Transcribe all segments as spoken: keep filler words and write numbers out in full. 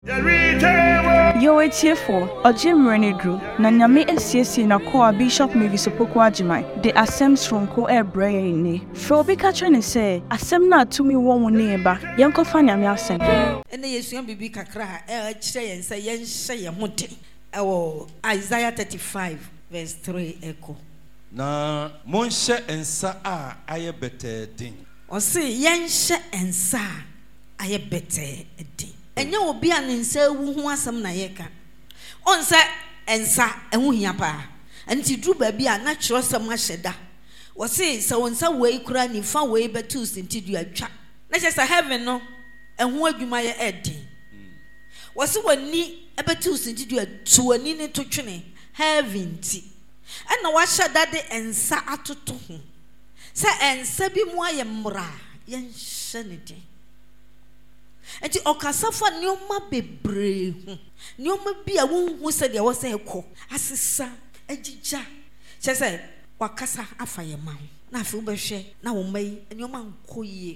Yo, it's here for a Jim Renedru, Nanyame S C C na Koa Bishop Maybe Sopoko Ajimai, the Assem Stronko Air Brain. Frobi Catrin say, Assem na to me one neighbor, Yanko Fanyami Assem. And the Yesu Bibi Kakra, El Chay and say, Yen Shay Muti. Oh, Isaiah thirty-five, verse three echo. Na Monshe and Sa aye better ding. Or say, Yen Shay and Sa aye better ding. And you will be an insel who was some Nayeka. On sa and sa and who yapa. And she drew baby a natural summer shedda. Was say so on some way crying far way but two until you are trapped. Let us heaven no and what you might add. Was so one knee ever two until you are two and in to training heaven tea. And no wash that day and sa to him. Sa and sabi moya mra yen shanity. Enti okasafa nyoma bebre hu nyoma bia wo hu se de wo se ekọ asesa agija che se wakasa afa ye ma na afi wo behwe na wo mai nyoma nkoye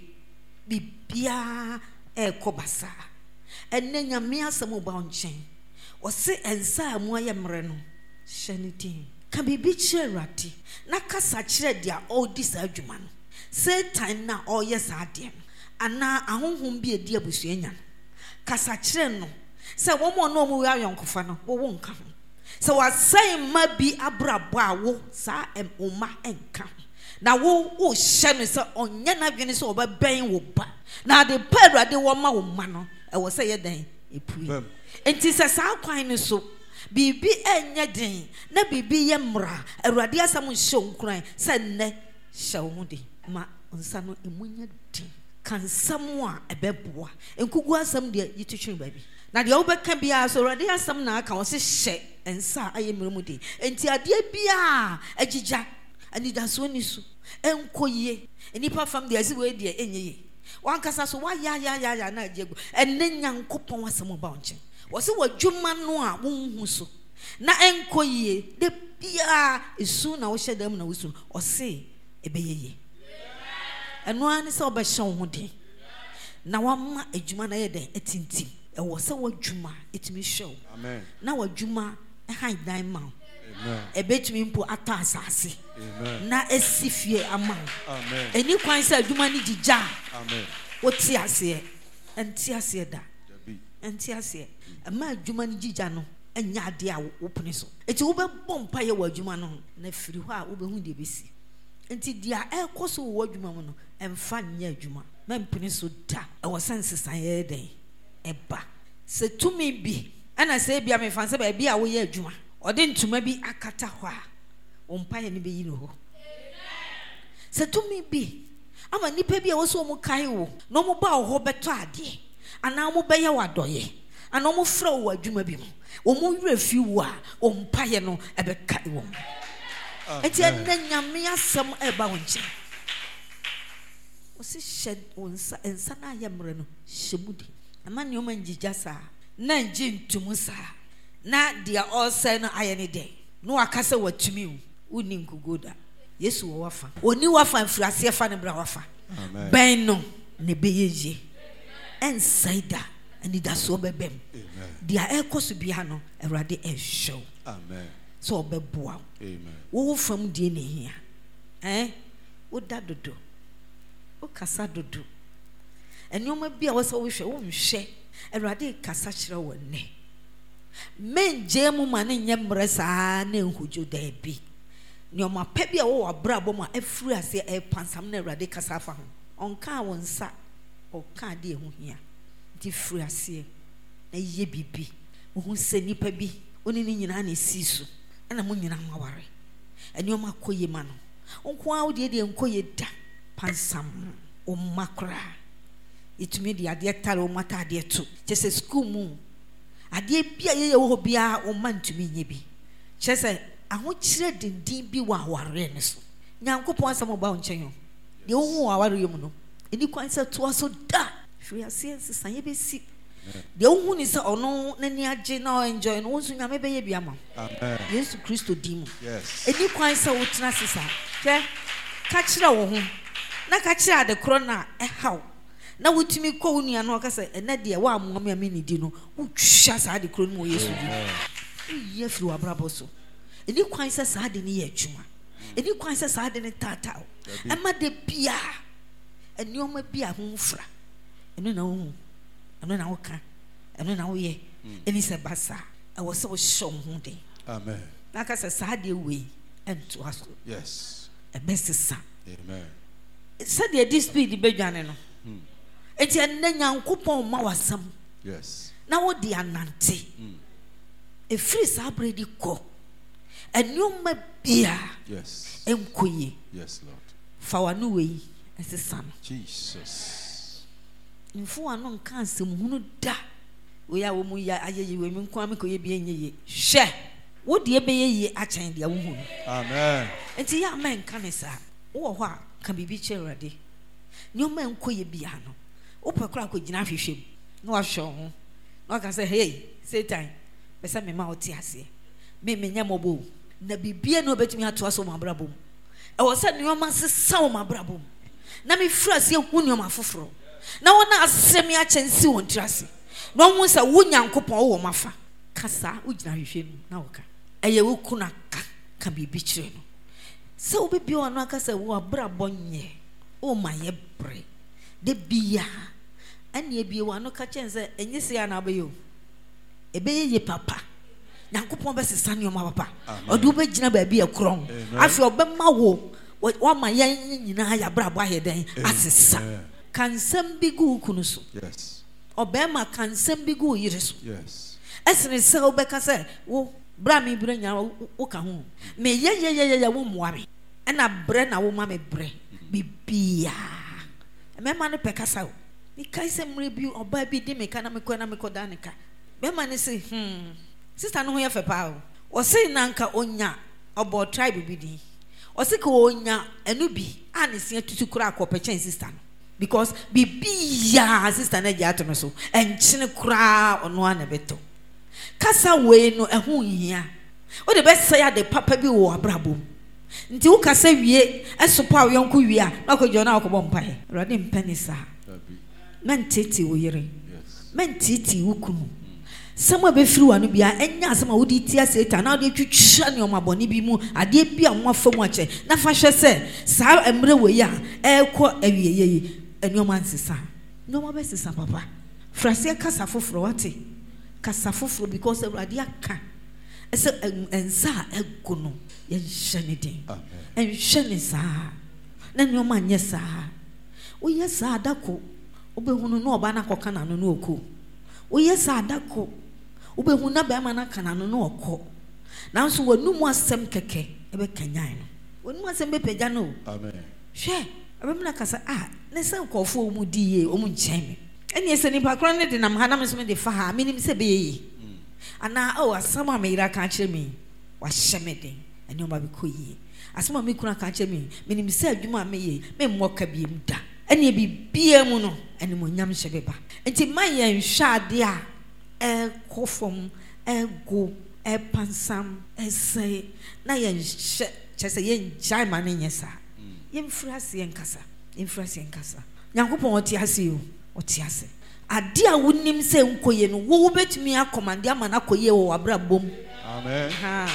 bibia ekọ basa enne nyame asem ba onchen wo se ensa amu aye mre no shanity ka bibi cherati na kasa kire dia all this adwuma no Satan na all yes adem ana ahonhom bi edi abusuanya kasa kire no se wo mo no mo ya yonkofa no wo wo nka ho se wasai ma bi abrabo a wo sa em oma enka na wo wo hye no se onye na dwene se obaben wo ba na de paduade wo ma wo ma no e wo se ye dan epui enti se sa kwan no so bibi enye den na bibi ye mra awurade asam hye onkran se ne hye wo de ma onsa no emunya den kansamwa ebeboa enkugu asam de yitutwe baby na de obeka bia so rade asam na aka wo se hye ensa ayemremu de enti ade bia agija ani da so ni so enkoye enipa fam de asi we de enyeye wankasa so wa ya ya ya ya na agegu enne nyankopon wasam ba onche wo se wadwuma no a wonhu so na enkoye de bia esu na wo hyedam na wo su o se ebeyeye eno ani se obehye ho de na wama adwuma na ye den etintim e wo se wadwuma etimi hyew amen na wadwuma e han dan ma amen e betimi mpo ata asase amen na esifie ama amen eni kwan se adwuma ni gija amen woti ase enti ase da enti ase ama adwuma ni gija no enya ade a wopene so eti wo be bompa ye wadwuma no na firi ho a wo be hu de besi enti dia e koso wo adwuma mu no emfa nya adwuma mempene so da e wo sense san ye den eba se tumi bi ana se bia me fanse ba bia wo ye adwuma ode ntuma bi akata ho a wo mpa ye ne be yi no ho se tumi bi ama nipa bi a wo so mo kai wo no mo ba wo ho beto ade ana mo be ye wadoye ana mo fra wo adwuma bi mo wo mo wura fi wo a wo mpa ye no e be kai wo eti enne nyame asem e ba wo nche wo se shed onsa ensa na yemre no hyemudi ama ne o manjija sa na nji ntumu sa na dia all say no ayene de no akasa watumi wo ni nkugoda yesu wo wafa oni wafa mfirase fa ne bra wafa amen ben no ne beyeje ensaida ani da so bebem amen dia ekoso bia no awurade e show amen so obeboa amen wo fam die ne hia eh wo da dodo wo kasa dodo enioma bia wo so wo hwe wo nhwe awurade kasa kire wo ne menje mu ma ne nyemre saa na enhujo da bi nioma pa bia wo wabra bom a afiri ase e pansam na awurade kasa fa ho onka wo nsa oka de ehu hia di firi ase na ye bibi wo hu se nipa bi oni ni nyina na sisu ana mo nyina maware enioma koye ma no onko a wo de de enkoye da pansam o makra itumi de ade tare o mata ade to chese school mu ade bia ye ye wo bia o mantumi nye bi chese aho kire dindin bi wa ware ne so nyankopon asem ba onchen yo de wo hu aware yom no eni kwan se to aso da hwe ase nsesan ye besi de wo hu ni se ono nani age na enjoy no wonso nyame be ye bia ma amen yesu kristo dim yes eni kwan se wo tena sesa hwe ka kire wo hu na ka kire ade kro na e haw na wotumi kɔ wo nua no ɔka sɛ ɛnɛ deɛ wa amoa me ame ne di no wotwa saa de kro no mu Yesu di ye firi wabrabɔ so eni kwan sɛ saa de ne yɛ adwuma eni kwan sɛ saa de ne tata ɛma de bia enioma bia ho mfra eno na wo eno na wo ka eno na wo ye eni sɛ basa ɛwɔ sɛ wo hyɛ wo ho den amen na ka sɛ saa de wei ɛnto aso yes ɛbɛsesa amen sɛ de di speed bedwane no enti ɛnna Nyankopɔn ma wasam yes na wo de anante efiri saa bredi kɔ enioma bia yes enkoye yes Lord fa wano wei ɛsesa no Jesus mfo ano nka asɛm hunu da we ya wo mu ya ayeye we mi nko amekɔye bi enyeye hwɛ wo de ebeye ye akyɛn de wo hu amen enti ya men ka ne sa wo hɔ a ka bibi kyerade nyoma enkoye bia no wo pɛkora akɔgyina hwehwɛm na wahwɛ ho na ɔka sɛ hey Satan bɛsɛ me ma wo te ase me me nyamɔbo na bibia no obetumi ato aso mabrabom ɛwɔ sɛ nyoma sesa wo mabrabom na me fira se hu nyoma foforo na wona asɛm ya kyɛnsi won tirase na ɔmo sɛ wo Nyankopɔn wo mafa kasa wo gyina hwehwɛ mu na wo ka ɛyɛ wo kuna ka ka bibi kyerɛ no sɛ wo bibia ɔno aka sɛ wo abrabɔ nyɛ o ma ye bre de bia ani ebie wa no ka kyɛn sɛ enyi se ya na abeyo ebeye ye papa Nyankopɔn bɛ sesa nyoma papa ɔde wo bɛ gyina ba bi ekron afi ɔbɛma wo wa ma yɛn nyina ya brabɔ ayɛ den asesa kansɛm bi gu kunu so yes ɔbɛma kansɛm bi gu yire so yes ɛsene sɛ wo bɛka sɛ wo bra me bra nya wo ka ho me ye ye ye ye wo moa me ɛna bre na wo ma me bre bibia mɛma no pɛka sa wo ni kai sɛ mre bi ɔba bi di me ka na me kɔ na me kɔ da ne ka mɛma ne se hmm sister no ho yɛ fɛ pa o ɔse nanka onya ɔbɔ tribe bi di ɔse ka onya enu bi a ne sia tutu kura akɔpɛ kyɛn sister no because bibia sister na gya to no so ɛnkyene kura ɔno ana beto kasa we no ɛho hia o de bɛsɛ ya de papa bi wɔ abrabom nti wo kasa wie ɛsopo a yɔnko wie a na kɔ jona akɔbɔ mpae awurade mpɛne saa mentete wo yere mentete wo kunu sama be firi wa no bia enya asama wo di tia Satan na de twitwa ne omabone bi mu ade bia mo afamu akyɛ na fa hwɛ sɛ saa emre we ya ɛkɔ awieyeye enioma nsesa enioma be sesa papa frase kasa foforo wate kasa foforo because awurade aka ɛsɛ ensa egu no ye hwɛ ne den ɛhwɛ ne saa na enioma nyɛ saa wo yɛ saa dako obehunu no oba na kɔka na no no oku wo yɛ saa dako obehunu na ba ma na kana no no okɔ nanso wanum asɛm kɛkɛ ebe kanyan no wanum asɛm be pagya no amen hwɛ abem na kasa ah ne sɛ nkɔfo mu di ye o mu nkyɛn me ɛne ɛsɛ nipa kora ne de nam ha na me so me de fa ha menim sɛ be ye ana o asɛm a me yira ka kyerɛ me wa hyɛ me den ɛne o ba be kɔ yie asɛm a me kuna ka kyerɛ me menim sɛ adwuma a me ye me mmɔ ka biem da ɛne bi bia mu no ɛne mo nyam hyɛ beba nti man yɛ nhwade a ɛkɔfom ɛgo ɛpansam ɛsɛ na yɛ hyɛ kyɛ sɛ yɛ ngyae ma ne nyɛ saa yɛ mfiri ase yɛ nkasa yɛ mfiri ase yɛ nkasa Nyankopɔn ɔte ase o ɔte ase ade a wonim sɛ nkɔyɛ no wo wobɛtumi akɔmande ama na akɔyɛ wɔ wabrabom amen ha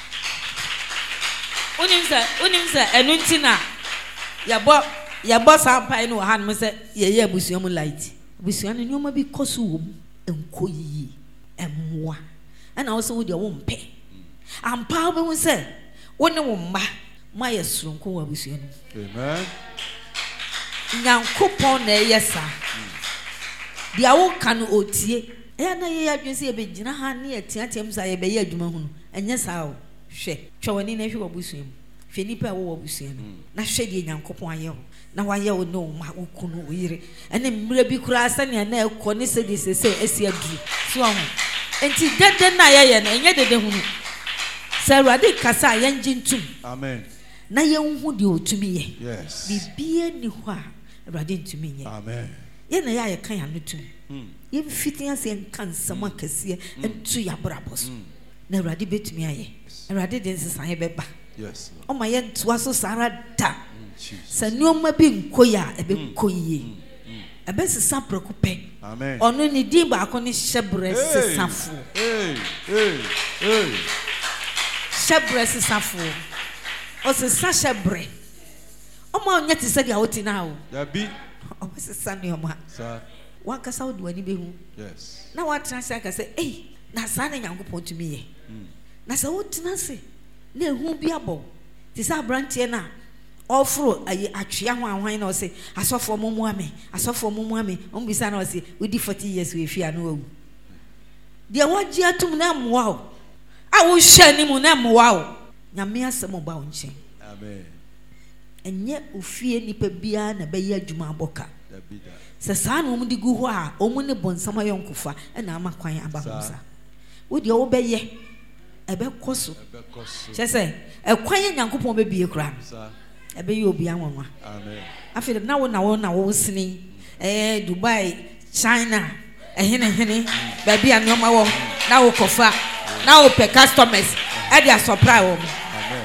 wonim sɛ wonim sɛ ɛno nti na yɛbɔ yɛbɔ saa mpae no wɔ ha no sɛ yɛyɛ abusua mu light abusua no nneɛma bi kɔ so wɔ mu nkɔ yie ɛmmoa ɛna wo sɛ wo deɛ wo mpɛ ampa wobɛhu sɛ wo ne wo mma ma yɛ soronko wɔ abusua no amen Nyankopɔn na ɛyɛ saa deɛ wo ka no otie ɛyɛ na yɛyɛ adwene sɛ yɛbɛgyina ha ne yɛteateam sɛ yɛbɛyɛ adwuma hu no ɛnyɛ saa o hwɛ twɛ w'ani na hwɛ wɔ abusua mu hwɛ nipa a wɔwɔ abusua no na hwɛ deɛ Nyankopɔn ayɛ wo na wayɛ wo ne wo ma wo kunu wo yere ɛne mmerɛ bi koraa sɛnea na ɛkɔ ne sɛ de sɛsɛ asi aduru so ho enti dede na yɛyɛ no ɛnyɛ dede hu no sɛ Awurade kasa a yɛngye ntum amen na yɛnhu deɛ ɔtumi yɛ yes bibia ni hɔ a Awurade ntumi yɛ amen yɛ na yɛ ka ya no tum yɛmfiti ase nka nsɛm akɛseɛ nto yɛabrabɔ so na Awurade bɛtumi ayɛ Awurade de nsesaeɛ bɛba yes ɔma yɛntoa so saa ara da sɛ nneɛma bi nkɔ yɛ a ɛbɛkɔ yie ebesisa preko pe amen ono ni din ba ko ni hyebre sesafo hey hey hey hyebre sesafo o se sa hyebre o ma onya ti se dia woti na o da bi o se sa ne o ma sa wa kasa wo duani be hu yes na wa transa ka se eh na sa na Nyankopon tumi ye na sa wo tena se na ehu bi abo ti sa branche na ofro ayi atwea ho anwan na o se asofo momu ame asofo momu ame on bisa na o se odi forty years we fia na wawu de waji atum na moa o a wo hye ni mu na moa o nyame asem ba wo nche amen enye ofie nipa bia na be ye adwuma aboka da bi da se sa na omu di gu ho a omu ne bonsam ayonkofa e na amakwan abahosa wo de wo be ye ebe koso ebe koso se se e kwan Nyankopon be bie kura sa ebe ye obi anwanwa amen afi na wo na wo na wo sini eh Dubai China ehene hene ba bia nyoma wo na wo kofa na wo pe customers e dia supply wo amen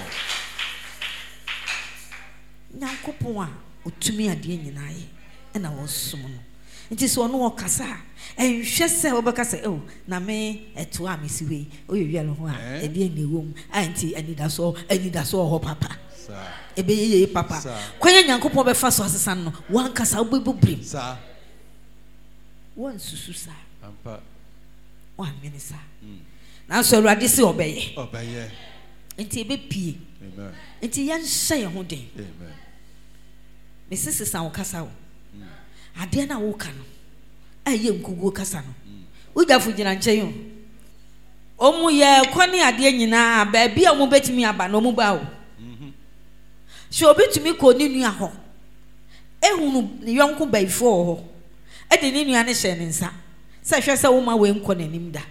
Nyankopon a otumi ade nyina ye e na wo som no nti so no wo kasa enhwe se wo bekasa oh na me eto a mesiwe oyewie lo ho a e de na ewom anti anida so anida so ho papa sa ebe ye papa kwanya Nyankopon be fa so asesa no wan kasa wo bebubrim sa won susu sa ampa wan menisa na so Awurade se obeye obeye nti ebe pie amen nti yan hye ye ho den amen me sese sa wo kasa wo ade na wo ka no aye nkugo kasa no ujafo gina nchen o mu ye kwani ade nyina ba bia mu betimi aba no mu ba wo mhm so betimi ko ni nua ho ehunu ne yonko baifo ho e de ni nua ne hye ne nsa se hwe se wo ma we nko nanim da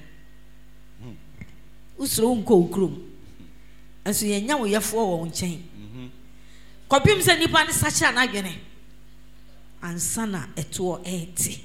usoro nko okrom enso ye nya wo yefo wo nchen mhm kopim se nipa ne sacha na adwene ansana eto eti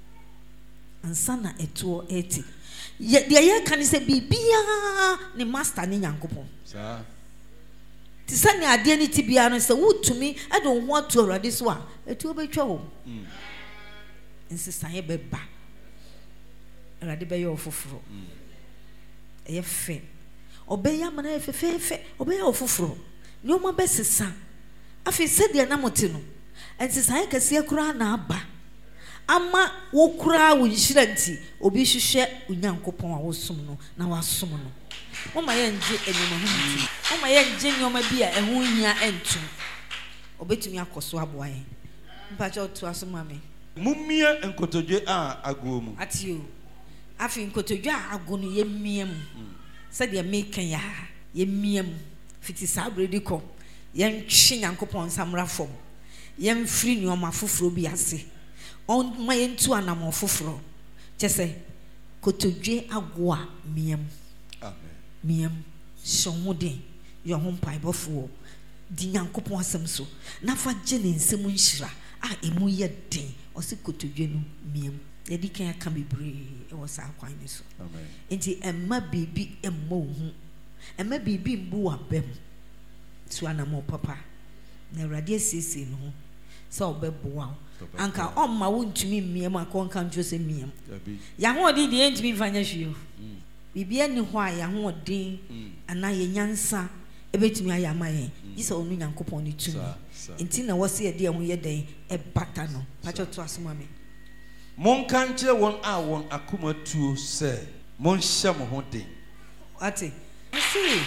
ansana eto eti ye de ye kan se bibia ne master ne Nyankopon sa ti sane ade ne ti bia no se wutumi e do ho ato Awurade so a etu obetwa wo mm nsisa ye beba Awurade be ye ofoforo mm eye fe obeya mana ye fefefe obeya ofoforo ni o ma besesa afi se de na moti no nsisa ye kase akura na aba ama wo kura wo nyiranti obi hwehwe Onyankopon a wo som no na wasom no Oma ye nje enema ho nti. Oma ye nje nyoma bi a eho hia entu. Obetumi akoso aboa ye. Mpacha otu asoma me. Mumia enkotodwe a ago mu. Atio. Afi nkotodwe a ago no ye miem. Se de me kan ya. Ye miem. Fiti sabredi ko. Ye ntwe Nyankopon samra fom. Ye mfiri nyoma foforo bi ase. On ma ye ntu anamo foforo. Chese kotodwe ago a miem. Miem shomuden yo ho mpai bofo di Nyankopon asem so na fa je ne nsem nhira a emu ye den o se kotodwe no miem ye di kan aka bebre e wo sa kwan ni so amen enti emma bibi emma ohu emma bibi mbu abem tu anamo papa na Awurade asiesie no ho sa obeboa anka omma wo ntumi miem akonka ntwe se miem ya ho di di ntumi fanya hwio bibia ni ho a ya ho odin ana ye nyansa ebetumi ayama ye yisa onu Nyankopon ni tumi enti na wose ye de ho ye den e bata no pacho to asoma me mon kan kire won a won akoma tuo se mon hye mo ho den ati see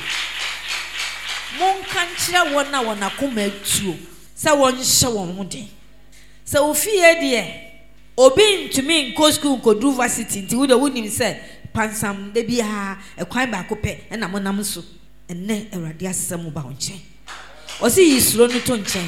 mon kan kire won a won akoma tuo se won hye won ho den se ofie de obi ntumi nko school nko do varsity nti wo de wonim se pansam de bia e kwan ba ko pe na monam so enne Awurade asem ba onchen o si yisuro no to nchen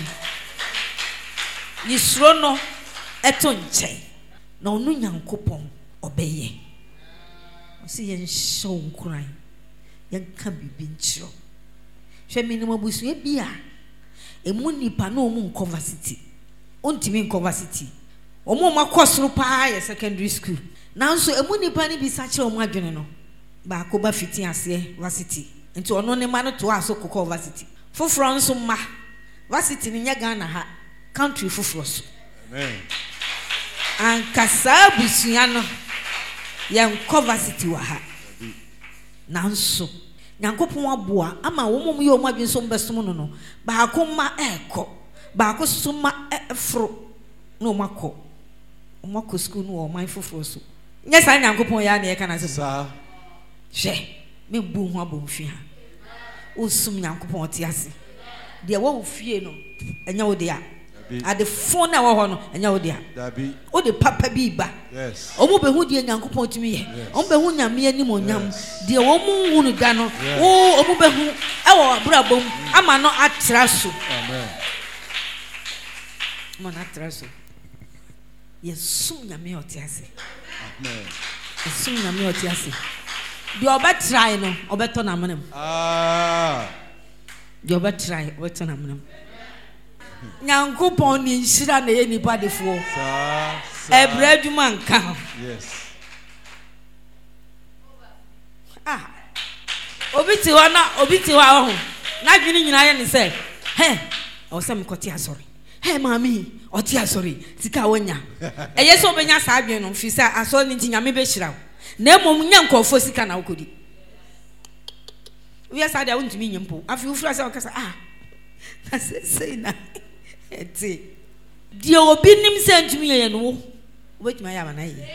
yisuro no eto nchen na onu Nyankopon obeye o si yen show nkran yen ka bibi nchiro hwe minimum busu e bia emu nipa na omu university ontimi university omu makosoro pa ye secondary school nanso emu nipa ni bisa kire omu adwene no ba ko ba fiti ase varsity nti ono ne ma no to aso kokko varsity foforo nso ma varsity ni nya Ghana ha country foforo so amen ankasa busua no yen coversity wa ha nanso nyankopon aboa ama wo mom ye o madwen so mbesom no no ba ko ma eko ba ko so ma efro no makọ makọ school no o man foforo so nya sa nyankopon ya na ye kana se sa hwe me bu ho abomfi ha o sum nyankopon ti ase de wo fie no enya wo de a ade phone na wo ho no enya wo de a dabi o de papa bi ba yes o mo be hu de nyankopon timi ye o mo be hu nyame ani mo nyam de wo mu hu no da no o o mo be hu e wo brabom ama no atra so amen mo na atra so yesum nyame o ti ase amen yesum nyame o ti ase de oba try no obeto na menam ah de oba try obeto na menam nyankopon ni nhira na ye nipa defo sa ebra adwuma nka yes ah obiti wa na obiti wa ho na dwene nyina ye ne se he o se mkoti asori he mami oti asori sika wonya eye so obenya sa adwene no fi sa asori ni nyame be hira na emom nyankofo sika na wokodi wi asa dia wontumi nyempo afi ufura sa okasa ah na se sei na eti die obi nim se ntumi ye no wo wetuma ya bana ye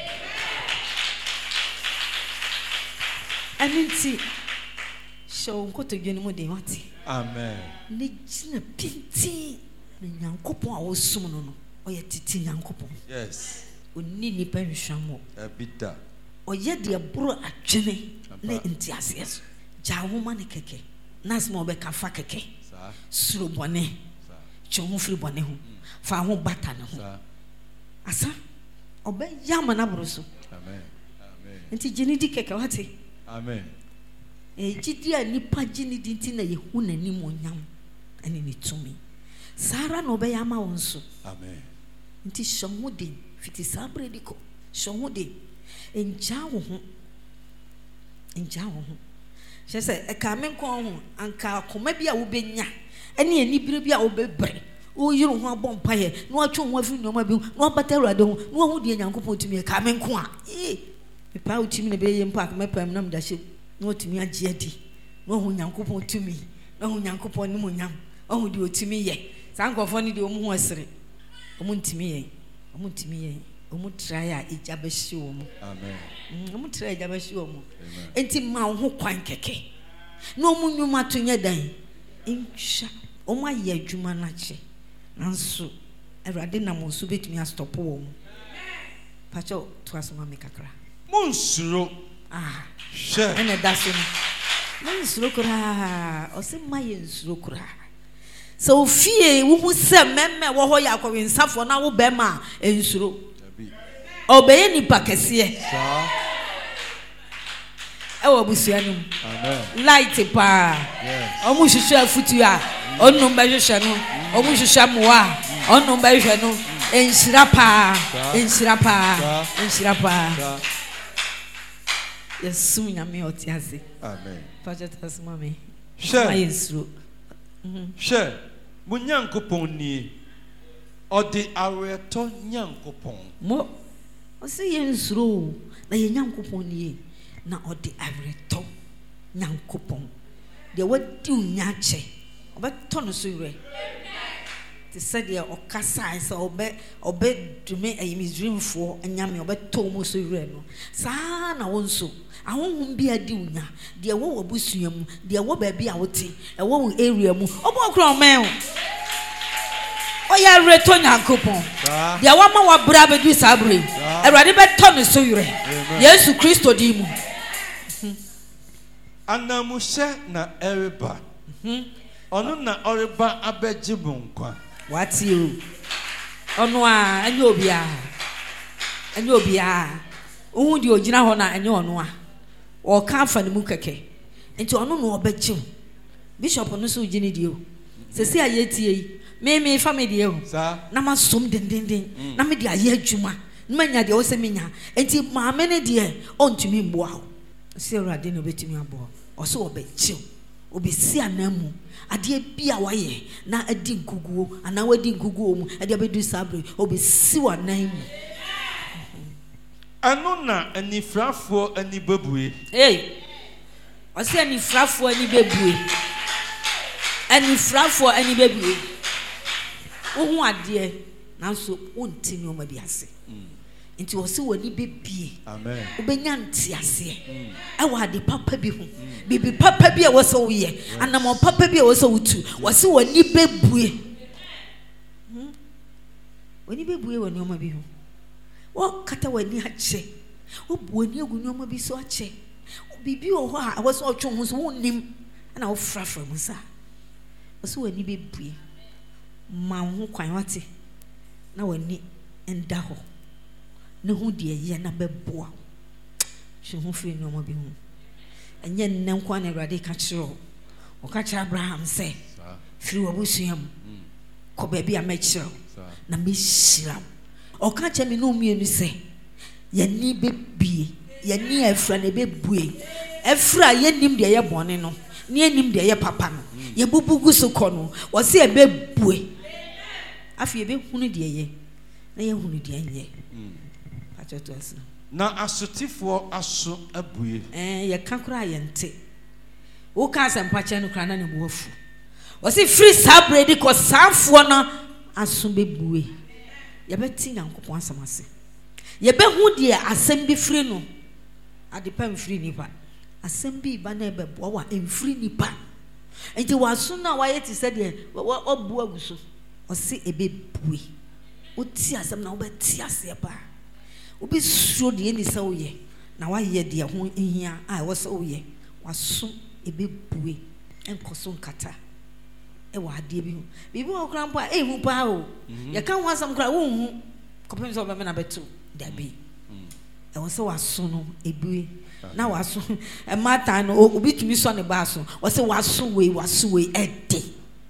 aminti show nkoto gene mu de wati amen ne gina pinti ne nyankopon a wo sum no no oye titi nyankopon yes onni ni pa nhwamo abita oye de buru adwene ne ntiase so jawo ma ne keke nasmo be kafa keke sa suro bone chomu firi bone ho fa ho bata ne ho asa obe yama na bruso amen amen nti gini di keke wate amen e gidi ani pa gini di nti na ye hu nani mo nyam ani ni tumi sara no be yama wonso amen nti shomudi fiti sabre diko shomudi enja wo ho enja wo ho shese e ka men ko ho anka koma bia wo benya ene ani bire bia wo bebre o yiro ho abon paye no atwo ho afiri no ma bi no batero ade ho no ho de nyankopon tumi e ka men ko a eh me pa utimi ne be ye mpa me pam nam da she no tumi age adi no ho nyankopon tumi no ho nyankopon ni mo nyam o ho de otumi ye sankofo ni de o mu ho asere o mu ntimi ye o mu ntimi ye o mu try a ija be hye o mu amen o mu try ija be hye o mu enti ma ho kwan keke no mu nwuma to nya dan insha o ma ye adwuma na che nanso Erade na mo so betumi astop wo mu pacho to asoma me kakra monsuro ah she ene daso monsuro kura o se ma ye nsuro kura so fie wo hu se memme wo ho ya kwawe nsafo na wo be ma ensuro obeye nipa kese sa e wo busua nim amen light pa yes o mu hwehwe afutu a onum be hwehwe no o mu hwehwe moa onum be hwehwe no enhyira pa enhyira pa enhyira pa yesu nyame otiase amen project as mama share ayensuro share munyankopon ni odi aweto nyankopon mo o se yensuro na ye nyankopon ni na odi aweto nyankopon de wadi unyache obeto no so yure te said ya okasa isa obe obe dume ayimizrimfo anyame obeto mo so yure no saa na wonso ahonhom bi adi unya de wo wabusua mu de wo ba bi a wote e wo area mu obo okro men oya reto nyankopon de wo ma wabra bedu sabre Erade beto no so yure Yesu Kristo di mu anamushe na ereba onu na oreba abejibu nkwa wati o onu a anya obia anya obia ohun di ogina ho na anya onu a o ka afa ne mu keke enti onu no obejiw bishop no so gini di o sesi ayetie yi me me family e o na masom dendenden na me di aye adwuma na manya de o se menya enti maame ne de ontumi mboa ho se Erade no betumi abo o so obejiw obesi anamu ade bia waye na adi nkuguo ana wadi nkuguo mu ade abedu sabre obesi wanan mu Ano na anifrafo ani bebue. Hey. Ose anifrafo ani bebue. Anifrafo ani bebue. Ohu ade nanso wonti nyoma bi ase. Nti wose wani bebie. Amen. Obenya nti ase. E wa ade papa bi hu. Bibi papa bi e wose wo ye. Anamo papa bi e wose wo tu. Wose wani bebue. Hmm. Wani bebue wani nyoma bi hu. Wo kata wani ache. Wo buani agu nyoma bi so ache. Bibi o ho a wose otwo ho so wonnim na wo frafra mu sa. Wose wani bebue. Ma ho kwan wate. Na wani enda ho. Ne hu de ye na beboa. Hwe hu firi no mo bi hu. Enye nne nkwa na Awurade ka kiro. O ka kira Abraham se. Firi wo busuam. Ko ba bi a ma kiro. Na me hira. O ka kye me no mienu se. Ye ni bebie. Ye ni afra na bebue. Afra ye nim de ye bone no. Ne anim de ye papa no. Ye bubugu so kɔ no. Wo se e bebue. Afi e be hunu de ye. Na ye hunu de ye. Na asotifo aso abue. Eh ye kankura ye nte. Wo ka asempa che no kra na ne bo afu. Wo se free sabredi ko sanfo na aso bebue. Ye beti Nyankopon asamase. Ye be hu de asem bi free no. Ade pam free nipa. Asem bi ba na bebo wa emfree nipa. Enti waso na wa ye ti se de wo bu aguso. Wo se ebebue. Wo ti asem na wo be ti ase pa. Obi suro de ni sa woye na wa ye de ho ehia a wo sa woye waso ebebue enkoso nkata e wa ade bi hu bibi wo kra mpo a e hu pa o ye ka ho asam kra wo hu kopem so be na betu da bi e wo sa waso no ebue na waso e mata no obi tumi so ne ba so wo se waso we waso we ede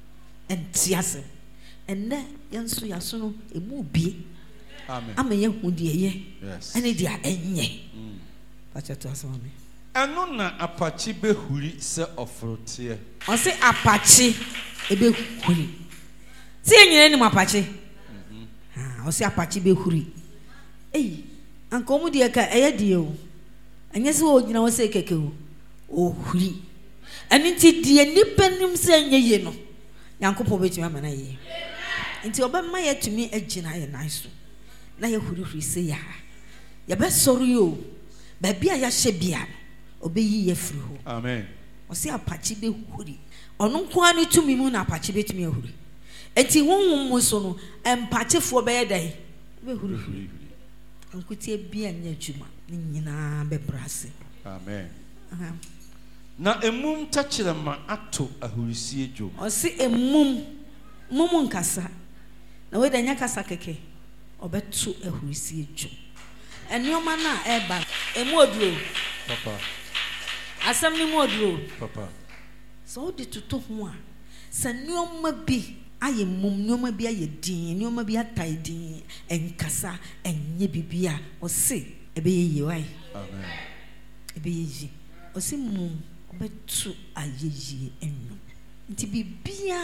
entiase enne yenso yaso no emu bie. Amen. Amen. Hu de ye. Yes. Ene de enye. Pacha to asome. Eno na apachi behuri se ofrote. O se apachi ebe huri. Se enyere ni apachi. Mhm. Ha, o se apachi behuri. Eh, anko mu de ka eye de o. Anye se o gina o se keke o. O huri. Eni ti de nipa nim se enye ye no. Yankopɔ betumi amana ye. Nti obama ye tumi agina ye nice. Na ye huri huri se ya. Ya be sorry o. Ba bia ya hye bia. Obeyi ye firi ho. Amen. O se apachi be huri. Ono nko ani tumi mu na apachi betumi ahuri. Enti honhom mu so no empachefo be ye dai. Be huri huri. Ankutie bia nya adwuma. Ni nyina be brase. Amen. Aha. Na emum tachirema ato ahurisie dwom. O se emum mum nkasa. Na we da nya kasa keke. Obetu ehurisi edwo enioma na eba emu oduro papa asam ni mu oduro papa so de tuto ho a sa nioma bi aye mum nioma bi aye din nioma bi atai din enkasa enye bibia o se ebe ye wai amen ebe ye o se mum obetu ayeyi enno nti bibia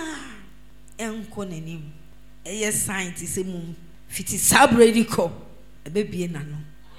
enko nanim eye scientist se mum fiti sabredi ko ebebie nano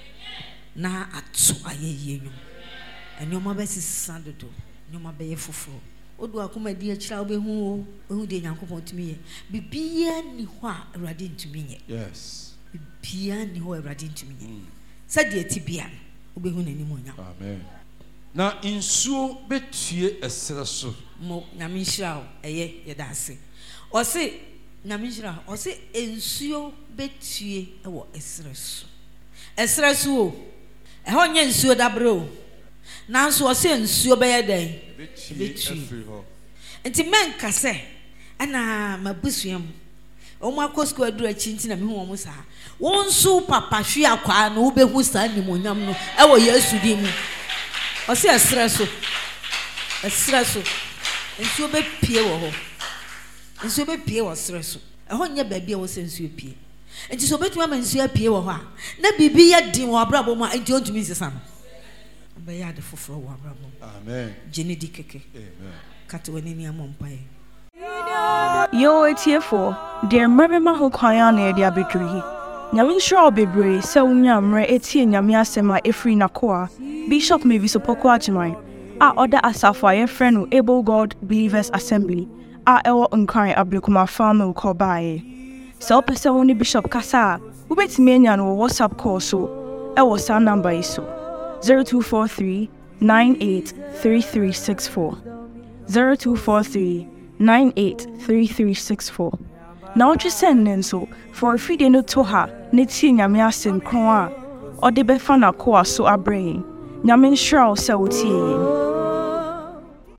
na ato ayeye nyu enoma be sisa dodo enoma be ye foforo odu akoma di akira obehu ohu de Nyankopon tumi ye bibia ni ho a Awurade ntumi ye yes bibia ni ho Awurade ntumi ye sade atibia obehu nanim onya amen na insuo betue esere so mo nyame nhira o eye ye da ase o se nyame nhira o se ensuo betue ewo esere so esere so o e ho nya nsuo dabre o nanso o se nsuo be ye den betue afri ho enti menka se ana mabusuam o ma kosko adura chinti na me hu o mo sa won so papa hwe akwa na wo be hu sa nimonyam no ewo Yesu di mu o se esere so esere so nsuo be pie wo ho nsuo be pie wo esere so e ho nya ba bia wo se nsuo pie enti so betuma ma nsuo pie wo ho a na bibi ya din wo abrabo mu enti ontumi nsesa no be ya de foforo wo abrabo amen jeni di keke amen kata wani ni amompae Yo etiefo, dear Mabema ho kwaya na edi abedri. Nyame nhyira wo bebree sɛ wonya mmerɛ etie Nyame asɛm a efiri n'akoa Bishop Mavis Opoku Agyeman a ɔda asafo a yɛfrɛ no Able God Believers Assembly a ɛwɔ Nkran Ablekuma Farm kɔ baeɛ. Sɛ wopɛ sɛ wo ne Bishop kasa a wobɛtumi anya no wɔ WhatsApp call so ɛwɔ saa number yi so zero two four three nine eight three three six four zero two four three nine eight three three six four. Na wotwe sɛn ne nso for afidie no to ha ne tie Nyame asɛm kron a ɔde bɛfa n'akoa so abrɛ yɛn. Nyame nhyira wo sɛ wotie yɛn.